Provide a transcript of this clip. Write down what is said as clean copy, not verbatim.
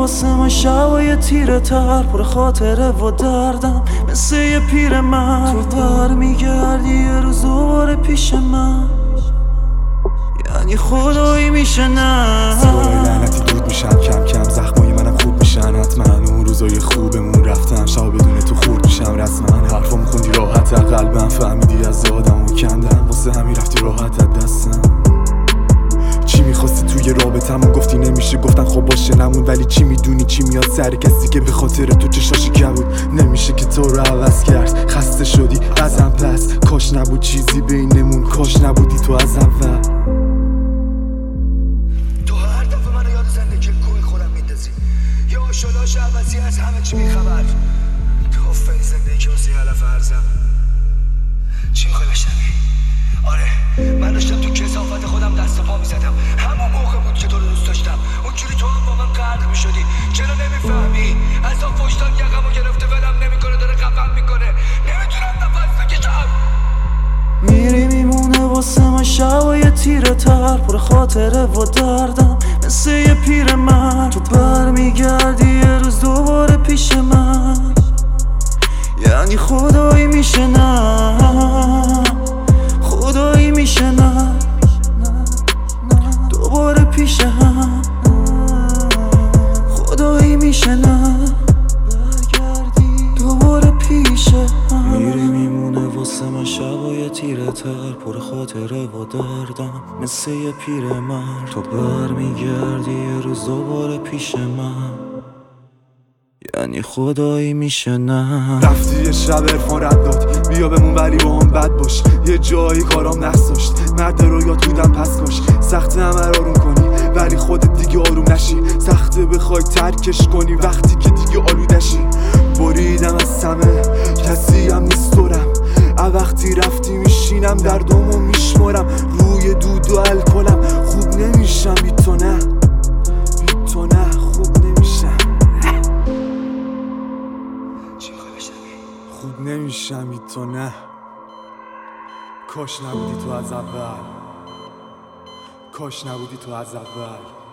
واسه من شبای تیره تر، پر خاطره و دردم مثل یه پیر من. تو برمیگردی یه روز دوباره پیش من، یعنی خدایی میشه نه. صدای لعنتی دود میشن کم کم، زخمای منم خوب میشن حتما. اون روزای خوبمون رفتن، شب بدون تو خورد میشم رسما. حرفامو خوندی راحت از قلبم، فهمیدی از آدمو کندم، واسه همین رفتی راحت از دستم. چی میخواستی توی رابطمون گفتی نمیشه، گفتن خب باشه نمون. ولی چی میدونی چی میاد سر کسی که به خاطر تو چشاشی کبود. نمیشه که تو رو عوض کرد، خسته شدی ازم پس. کاش نبود چیزی بینمون، کاش نبودی تو از اول. تو هر دفعه منو یاد زندگی گوی خودم میندازی، یا شلاش عوضی از همه چی بیخبر. تو فن زندگی واسه علف ارزم. چی میخوای بشنوی؟ آره من داشتم تو کثافت خودم دست و پا میزدم. همون موقع بود که تو رو دوست داشتم، اونجوری تو هم با من غرق میشدی. چرا نمیفهمی؟ عذاب وجدان یقمو گرفته، ولم نمیکنه، داره خفم میکنه، نمیتونم نفس بکشم. میری میمونه واسه من شبای تیره تر، پر خاطره و دردم مثل یه پیر من. تو برمیگردی یه روز دوباره پیش من، یعنی خدایی میشه نه، خدایی میشه نه. دوباره پیش هم، خدایی میشه نه. دوباره پیش هم. میری میمونه واسه من شبای تیره تر، پر خاطره و دردم مثل یه پیر من. تو برمیگردی یه روز دوباره پیش من، یعنی خدایی میشه نه. رفتی یه شب عرفان رد داد، بیا بمون ولی با هم بد باش. یه جایی کارام نقص داشت، مرد رو یاد بودم پس کاش. سخته همه رو آروم کنی ولی خودت دیگه آروم نشی. سخته بخوای ترکش کنی وقتی که دیگه آلودشی. بریدم از سمه کسی هم نیست دورم، وقتی رفتی میشینم دردمو میشمارم. روی دود و الکلم خوب نمیشم بی تو نه، بی تو نه خوب نمیشم. خوب نمیشم بی تو نه. کاش نبودی تو از اول، کاش نبودی تو از اول.